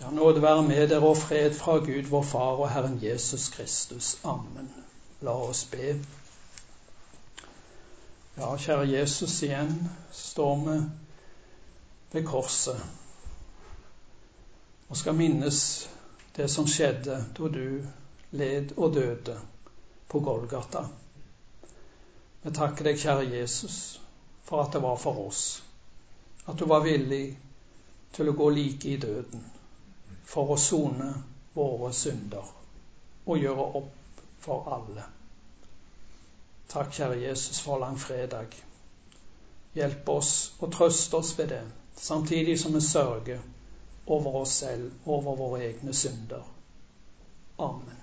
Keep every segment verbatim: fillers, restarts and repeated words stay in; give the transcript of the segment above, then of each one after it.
Ja, nåde være med dere og fred fra Gud, vår Far og Herren Jesus Kristus. Amen. La oss be. Ja, kjære Jesus, igjen står vi ved korset og skal minnes det som skjedde da du led og døde på Golgata. Vi takker deg, kjære Jesus, for at det var for oss, at du var villig til å gå like i døden for å sone våre synder og gjøre opp for alle. Takk, kjære Jesus, for langfredag. Hjelp oss og trøst oss ved det, samtidig som vi sørger over oss selv, over våre egne synder. Amen.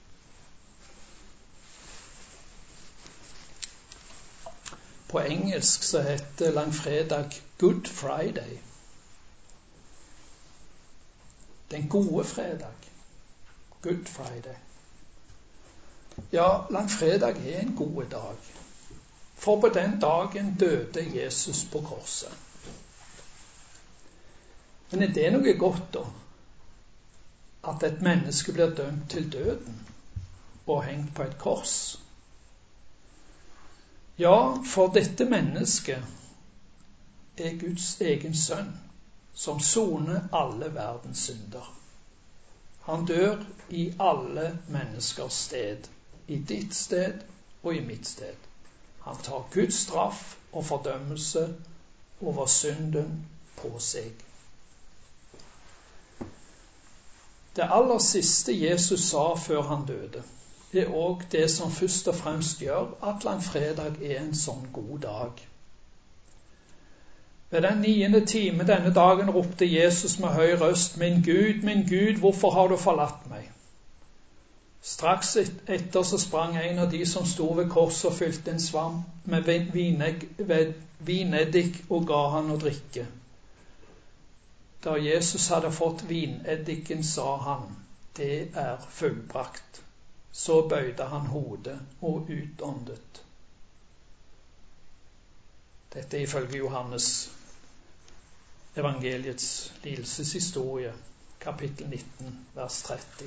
På engelsk så heter langfredag Good Friday. Den gode fredag. Good Friday. Ja, langfredag er en god dag. For på den dagen døde Jesus på korset. Men er det noe godt da? At et menneske blir dømt til døden og hengt på et kors? Ja, for dette mennesket er Guds egen sønn, som soner alle verdens synder. Han dør i alle menneskers sted, i ditt sted og i mitt sted. Han tar Guds straff og fordømmelse over synden på seg. Det aller siste Jesus sa før han døde, er også det som først og fremst gjør at langfredag er en sånn god dag. Ved den niende time denne dagen ropte Jesus med høy røst: Min Gud, min Gud, hvorfor har du forlatt meg? Straks etter så sprang en av de som sto ved korset og fylte en svamp med vineddik og ga han å drikke. Da Jesus hadde fått vineddiken, sa han: Det er fullbrakt. Så bøyde han hodet og utåndet. Dette er ifølge Johannes evangeliets lidelseshistorie, kapittel nitten, vers tretti.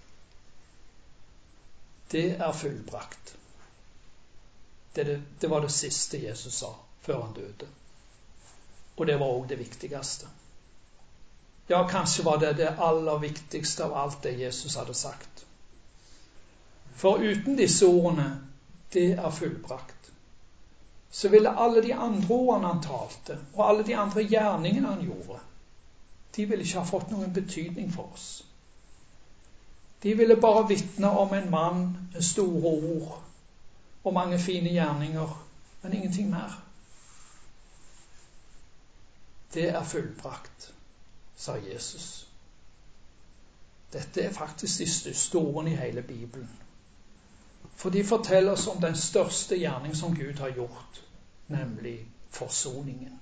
Det er fullbrakt. Det, det, det var det siste Jesus sa før han døde. Og det var også det viktigste. Ja, kanskje var det det aller viktigste av alt det Jesus hadde sagt. For uten disse ordene, det er fullbrakt, så ville alle de andre ordene han talte, og alle de andre gjerningene han gjorde, de ville ikke ha fått noen betydning for oss. De ville bare vitne om en mann med store ord og mange fine gjerninger, men ingenting mer. Det er fullbrakt, sa Jesus. Dette er faktisk de største ordene i hele Bibelen. For de forteller oss om den største gjerning som Gud har gjort, nemlig forsoningen.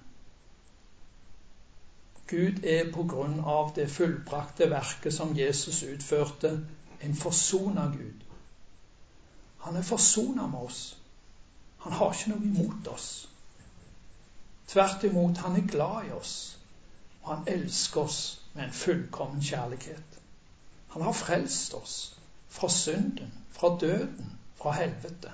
Gud er på grunn av det fullbrakte verket som Jesus utførte, en forsoner Gud. Han er forsonet med oss. Han har ikke noe imot oss. Tvert imot, han er glad i oss, og han elsker oss med en fullkommen kjærlighet. Han har frelst oss fra synden, fra døden, fra helvete.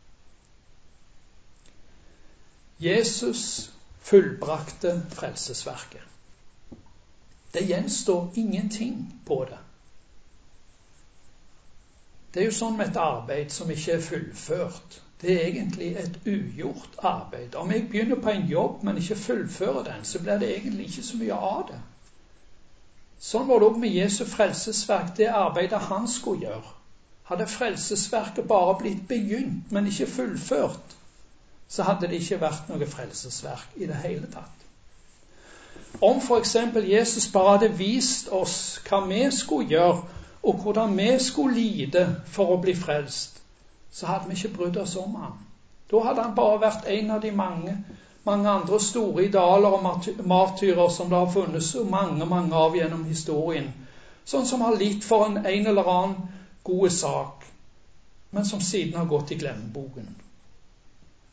Jesus fullbrakte frelsesverket. Det gjenstår ingenting på det. Det er jo sånn med et arbeid som ikke er fullført. Det er egentlig et ugjort arbeid. Om jeg begynner på en jobb, men ikke fullfører den, så blir det egentlig ikke så mye av det. Sånn var det også med Jesu frelsesverk, det arbeidet han skulle gjøre. Hadde frelsesverket bare blitt begynt, men ikke fullført, så hadde det ikke vært noe frelsesverk i det hele tatt. Om for eksempel Jesus bare hadde vist oss hva vi skulle gjøre, og hvordan vi skulle lide for å bli frelst, så hadde vi ikke brydd oss om han. Da hadde han bare vært en av de mange, mange andre store idaler og martyrer som det har funnet så mange, mange av gjennom historien, sånn som har litt for en, en eller annen gode sak, men som siden har gått i glemmeboken.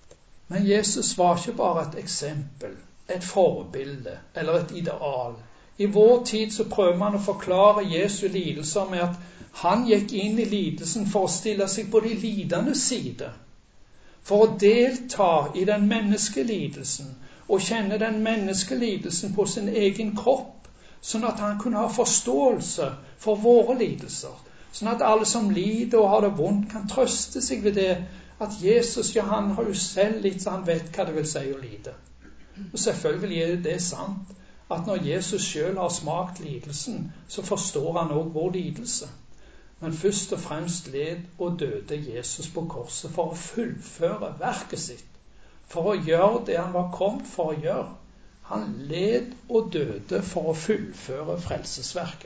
Men Jesus var ikke bare et eksempel, et forbilde eller et ideal. I vår tid så prøver man å forklare Jesu lidelser med at han gikk inn i lidelsen for å stille seg på de lidendes side, for å delta i den menneskelidelsen og kjenne den menneskelidelsen på sin egen kropp, sånn at han kunne ha forståelse for våre lidelser, sånn at alle som lider og har det vondt kan trøste seg ved det at Jesus, ja, han har jo selv litt, så han vet hva det vil si å lide. Og selvfølgelig er det sant at når Jesus selv har smakt lidelsen, så forstår han også vår lidelse. Men først og fremst led og døde Jesus på korset for å fullføre verket sitt, for å gjøre det han var kommet for å gjøre. Han led og døde for å fullføre frelsesverket.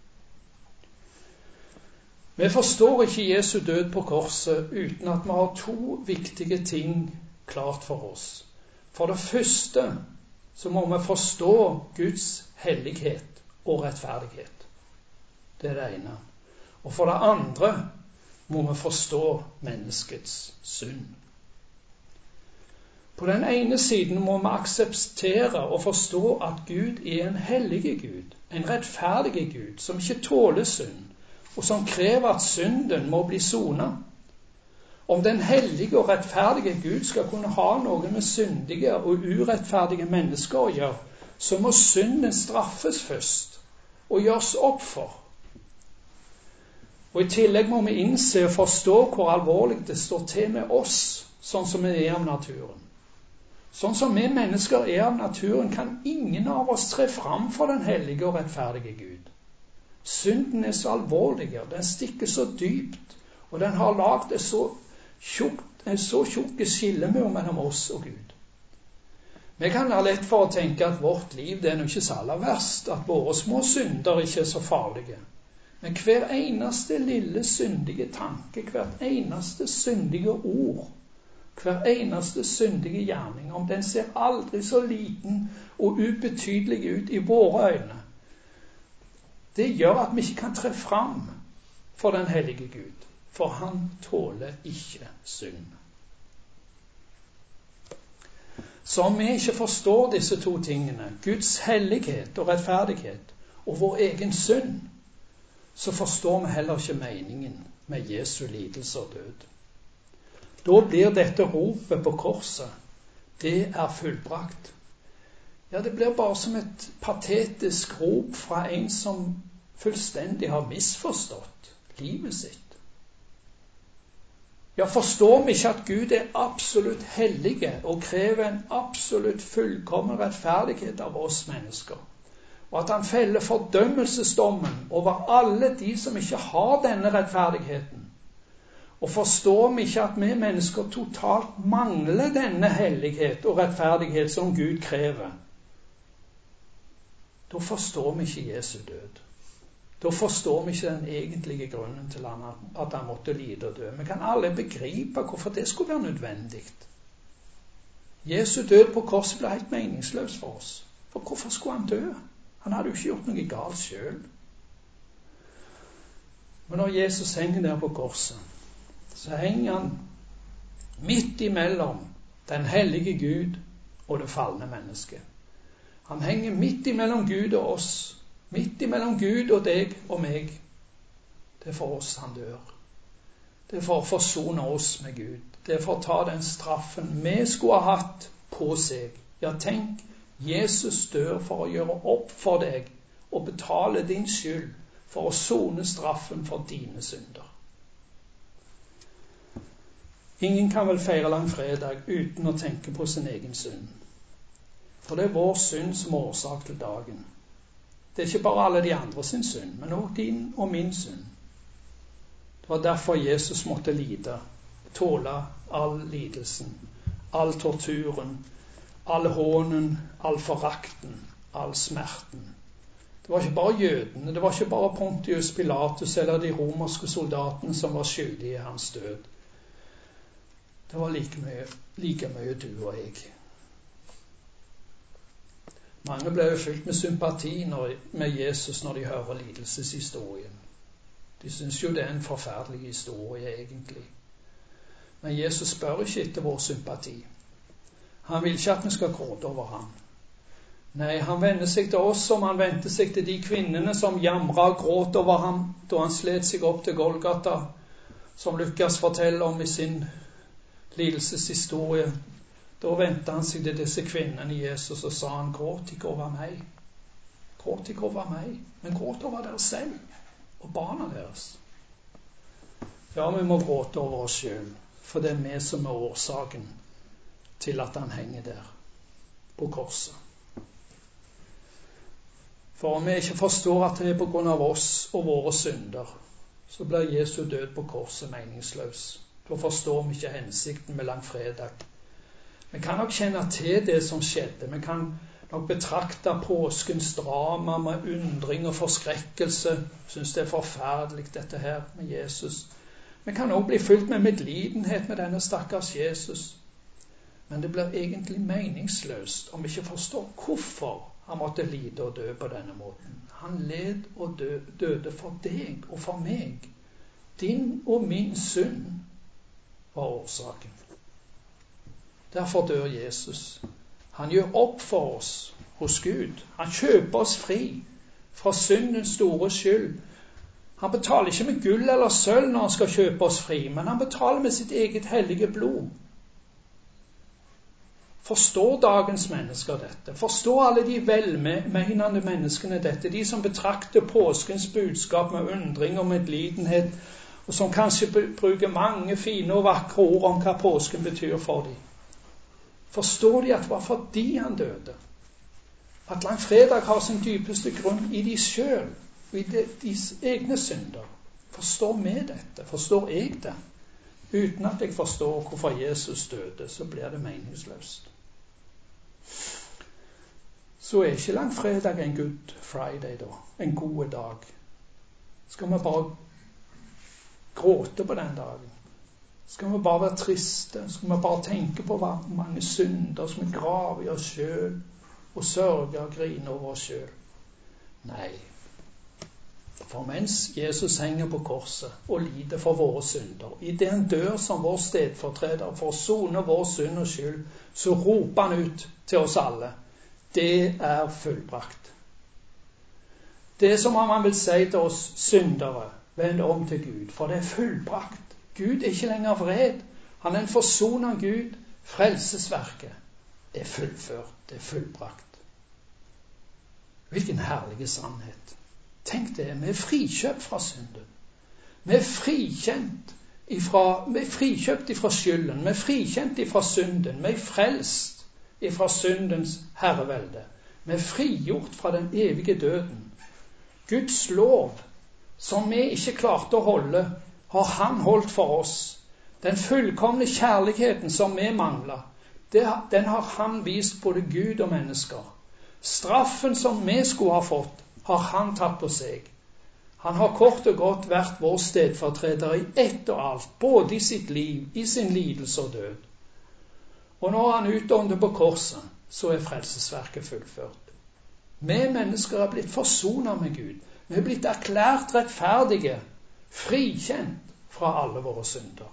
Vi forstår ikke Jesu død på korset uten at vi har to viktige ting klart for oss. For det første så må vi forstå Guds hellighet og rettferdighet. Det er det ene. Og for det andre må vi forstå menneskets synd. På den ene siden må vi akseptere og forstå at Gud er en hellige Gud, en rettferdig Gud, som ikke tåler synd, og som krever at synden må bli sonet. Om den hellige og rettferdige Gud skal kunne ha noe med syndige og urettferdige mennesker å gjøre, så må synden straffes først og gjøres opp for. Og i tillegg må vi innse og forstå hvor alvorlig det står til med oss, sånn som vi er av naturen. Sånn som vi mennesker er av naturen, kan ingen av oss tre fram for den hellige og rettferdige Gud. Synden er så alvorlig, den stikker så dypt, og den har lagt et så tjukt, et så tjukke skillemur mellom oss og Gud. Vi kan ha lett for å tenke at vårt liv det er nok ikke så aller verst, at våre små synder ikke er så farlige. Men hver eneste lille syndige tanke, hvert eneste syndige ord, hver eneste syndige gjerning, om den ser aldri så liten og ubetydelig ut i våre øyne, det gjør at vi ikke kan tre fram for den hellige Gud, for han tåler ikke synd. Så om vi ikke forstår disse to tingene, Guds hellighet og rettferdighet og vår egen synd, så forstår vi heller ikke meningen med Jesu lidelse og død. Da blir dette ropet på korset, det er fullbrakt. Ja, det blir bare som et patetisk rop fra en som fullstendig har misforstått livet sitt. Ja, forstår vi ikke at Gud er absolutt hellige og krever en absolutt fullkommen rettferdighet av oss mennesker? Og at han feller fordømmelsesdommen over alle de som ikke har denne rettferdigheten. Og forstår vi ikke at vi mennesker totalt mangler denne hellighet og rettferdighet som Gud krever, da forstår vi ikke Jesu død. Da forstår vi ikke den egentlige grunnen til at han måtte lide og dø. Vi kan alle begripe hvorfor det skulle være nødvendig. Jesu død på korset ble helt meningsløs for oss. For hvorfor skulle han dø? Han hadde jo ikke gjort noe galt selv. Men når Jesus henger der på korset, så henger han midt imellom den hellige Gud og det falne mennesket. Han henger midt imellom Gud og oss, midt imellom Gud og deg og meg. Det er for oss han dør. Det er for å forsone oss med Gud. Det er for å ta den straffen vi skulle ha hatt på seg. Ja, tenk, Jesus dør for å gjøre opp for deg og betale din skyld for å sone straffen for dine synder. Ingen kan vel feire langfredag uten å tenke på sin egen synd. For det er vår synd som er årsak til dagen. Det er ikke bare alle de andre sin synd, men også din og min synd. Det var derfor Jesus måtte lide, tåle all lidelsen, all torturen, all hånen, all forakten, all smerten. Det var ikke bare jødene, det var ikke bare Pontius Pilatus eller de romerske soldatene som var skyldige i hans død. Det var like mye, like mye du og jeg. Mange ble jo fylt med sympati når, med Jesus når de hører lidelseshistorien. De synes jo det er en forferdelig historie egentlig. Men Jesus spør ikke etter vår sympati. Han vil ikke at vi skal gråte over ham. Nei, han vender seg til oss som han vendte seg til de kvinnene som jamret og gråt over ham da han slet seg opp til Golgata, som Lukas forteller om i sin lidelseshistorie. Da vendte han seg til disse kvinnene Jesus og sa han, gråt ikke over meg. Gråt ikke over meg, men gråt over dere selv og barna deres. Ja, vi må gråte over oss selv, for det er vi som er årsaken til at han henger der på korset. For om vi ikke forstår at det er på grunn av oss og våre synder, så blir Jesu død på korset meningsløs. Da forstår vi ikke hensikten med langfredag. Vi kan nok kjenne til det som skjedde. Vi kan nok betrakte påskens drama med undring og forskrekkelse. Synes det er forferdelig dette her med Jesus. Vi kan også bli fylt med medlidenhet med denne stakkars Jesus. Men det blir egentlig meningsløst om vi ikke forstår hvorfor han måtte lide og dø på denne måten. Han led og dø, døde for deg og for meg. Din og min synd var årsaken. Derfor dør Jesus. Han gjør opp for oss hos Gud. Han kjøper oss fri fra syndens store skyld. Han betaler ikke med gull eller sølv når han skal kjøpe oss fri, men han betaler med sitt eget hellige blod. Forstår dagens mennesker dette? Forstår alle de velmenende menneskene dette? De som betrakter påskens budskap med undring og medlidenhet, og som kanskje bruker mange fine og vakre ord om hva påsken betyr for dem. Forstår de at det var fordi han døde? At langfredag har sin dypeste grunn i de selv, i de, deres egne synder. Forstår vi dette? Forstår jeg det? Uten at jeg forstår hvorfor Jesus døde, så blir det meningsløst. Så er ikke langfredag en good Friday da, en god dag. Skal vi bare gråte på den dagen? Skal vi bare være triste? Skal vi bare tenke på hvor mange synder som vi graver i oss selv, og sørge og grine over oss selv? Nei. For mens Jesus henger på korset og lider for våre synder, i det han dør som vår stedfortreder for å sone vår synd og skyld, så roper han ut til oss alle: det er fullbrakt. Det er som om han vil si til oss syndere: vend om til Gud, for det er fullbrakt. Gud er ikke lenger vred. Han er en forsonende Gud. Frelsesverket er fullført, det er fullbrakt. Hvilken herlig sannhet. Tenk det, vi er frikjøpt fra synden. Vi er frikjent ifra, vi er frikjøpt ifra skylden. Vi er frikjent ifra synden. Vi er frelst ifra syndens herrevelde. Vi er frigjort fra den evige døden. Guds lov, som vi ikke klarte å holde, har han holdt for oss. Den fullkomne kjærligheten som vi mangler, den har han vist både Gud og mennesker. Straffen som vi skulle ha fått, har han tatt på seg. Han har kort og godt vært vår stedfortreder i ett og alt, både i sitt liv, i sin lidelse og død. Og når han utånder på korset, så er frelsesverket fullført. Vi mennesker er blitt forsonet med Gud. Vi er blitt erklært rettferdige, frikjent fra alle våre synder.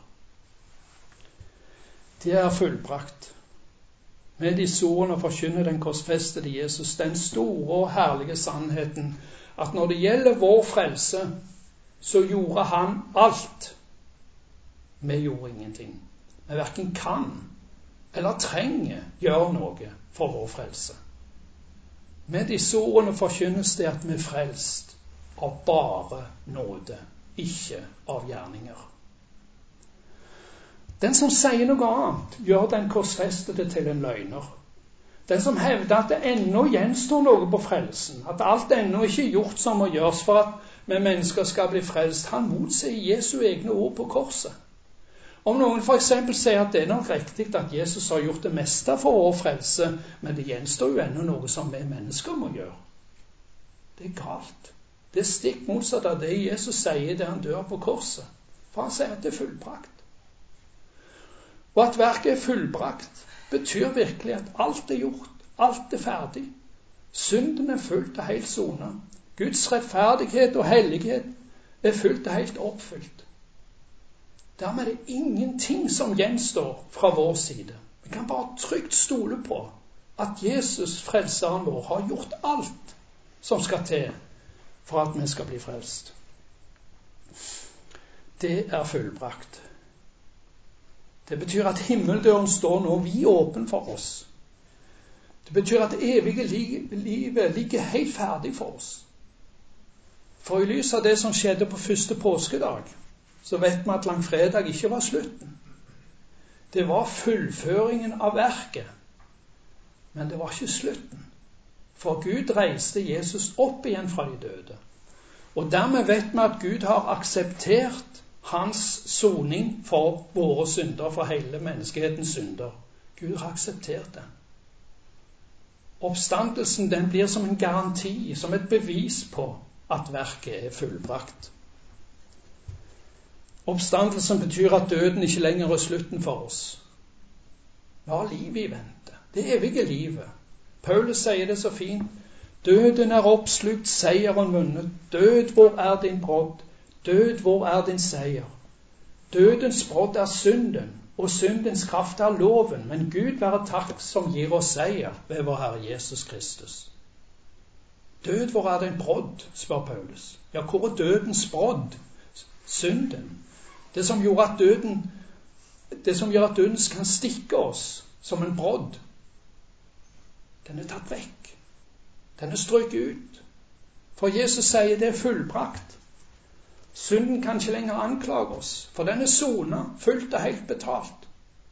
Det er fullbrakt. Med disse ordene forkynner den korsfestede Jesus den store og herlige sannheten at når det gjelder vår frelse, så gjorde han alt. Vi gjorde ingenting. Vi hverken kan eller trenger gjøre noe for vår frelse. Med disse ordene forkynnes det at vi er frelst av bare nåde, ikke av gjerninger. Den som sier noe annet, gjør den korsfestede til en løgner. Den som hevder at det ennå gjenstår noe på frelsen, at alt ennå ikke er gjort som må gjøres for at vi mennesker skal bli frelst, han motsier Jesu egne ord på korset. Om noen for eksempel sier at det er nok riktig at Jesus har gjort det meste for vår frelse, men det gjenstår jo ennå noe som vi mennesker må gjøre. Det er galt. Det er stikk motsatt av det Jesus sier da han dør på korset. For han sier at det er fullbrakt. Og at verket er fullbrakt betyr virkelig at alt er gjort, alt er ferdig. Synden er fullt og helt sonet. Guds rettferdighet og hellighet er fullt og helt oppfylt. Dermed er det ingenting som gjenstår fra vår side. Vi kan bare trygt stole på at Jesus, frelseren vår, har gjort alt som skal til for at vi skal bli frelst. Det er fullbrakt. Det betyr at himmeldøren står nå vidåpen for oss. Det betyr at det evige livet ligger helt ferdig for oss. For i lys av det som skjedde på første påskedag, så vet vi at langfredag ikke var slutten. Det var fullføringen av verket, men det var ikke slutten. For Gud reiste Jesus opp igjen fra de døde. Og dermed vet vi at Gud har akseptert hans soning for våre synder, for hele menneskehetens synder. Gud har akseptert den. Oppstandelsen, den blir som en garanti, som et bevis på at verket er fullbrakt. Oppstandelsen betyr at døden ikke lenger er slutten for oss. Vi har liv i vente. Det evige livet. Paulus sier det så fint. Døden er oppslukt, seieren vunnet. Død, hvor er din brodd? Død, hvor er din seier? Dødens brodd er synden, og syndens kraft er loven. Men Gud være takk som gir oss seier ved vår Herre Jesus Kristus. Død, hvor er din brodd? Spør Paulus. Ja, hvor er dødens brodd? Synden. Det som gjorde at døden, det som gjør at døden kan stikke oss som en brodd. Den er tatt vekk. Den er strøket ut. For Jesus sier det er fullbrakt. Synden kan ikke lenger anklage oss, for den er sonet, fullt og helt betalt.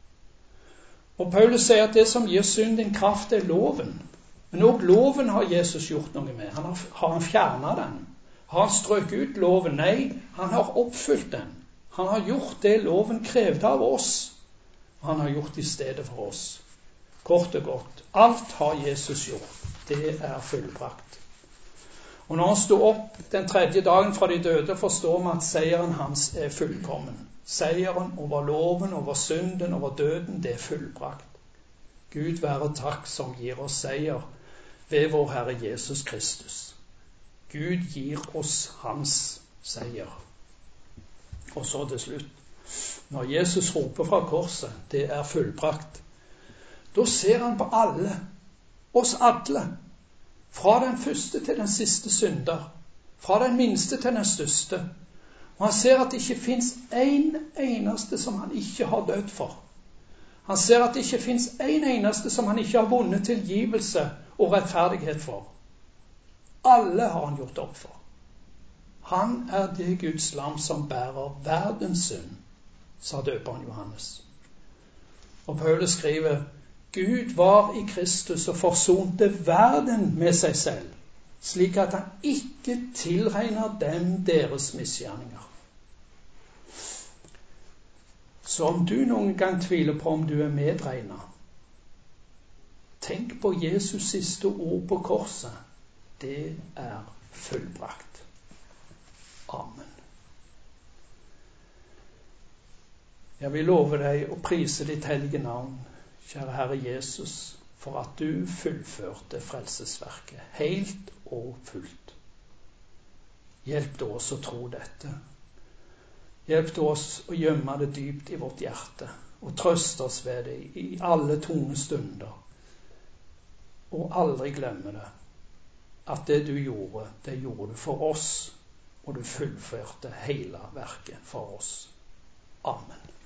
Og Paulus sier at det som gir synden kraft er loven. Men også loven har Jesus gjort noe med. Han har, har han fjernet den. Har han strøket ut loven? Nei, han har oppfylt den. Han har gjort det loven krevde av oss. Han har gjort i stedet for oss. Kort og godt. Alt har Jesus gjort. Det er fullbrakt. Og når han stod opp den tredje dagen fra de døde, forstår vi at seieren hans er fullkommen. Seieren over loven, over synden, over døden, det er fullbrakt. Gud være takk som gir oss seier ved vår Herre Jesus Kristus. Gud gir oss hans seier. Og så til slutt, når Jesus roper fra korset, det er fullbrakt, da ser han på alle, oss alle, fra den første til den siste synder, fra den minste til den største. Og han ser at det ikke finnes en eneste som han ikke har dødd for. Han ser at det ikke finnes en eneste som han ikke har vunnet tilgivelse og rettferdighet for. Alle har han gjort opp for. Han er det Guds lam som bærer verdens synd, sa døperen Johannes. Og Paulus skriver, Gud var i Kristus og forsonte verden med seg selv, slik at han ikke tilregner dem deres misgjerninger. Så om du noen gang tviler på om du er medregnet, tenk på Jesus siste ord på korset. Det er fullbrakt. Amen. Jeg vil love deg å prise ditt hellige navn, kjære Herre Jesus, for at du fullførte frelsesverket helt og fullt. Hjelp du oss å tro dette. Hjelp du oss å gjemme det dypt i vårt hjerte, og trøste oss ved det i alle tunge stunder. Og aldri glemme det, at det du gjorde, det gjorde du for oss, og du fullførte hele verket for oss. Amen.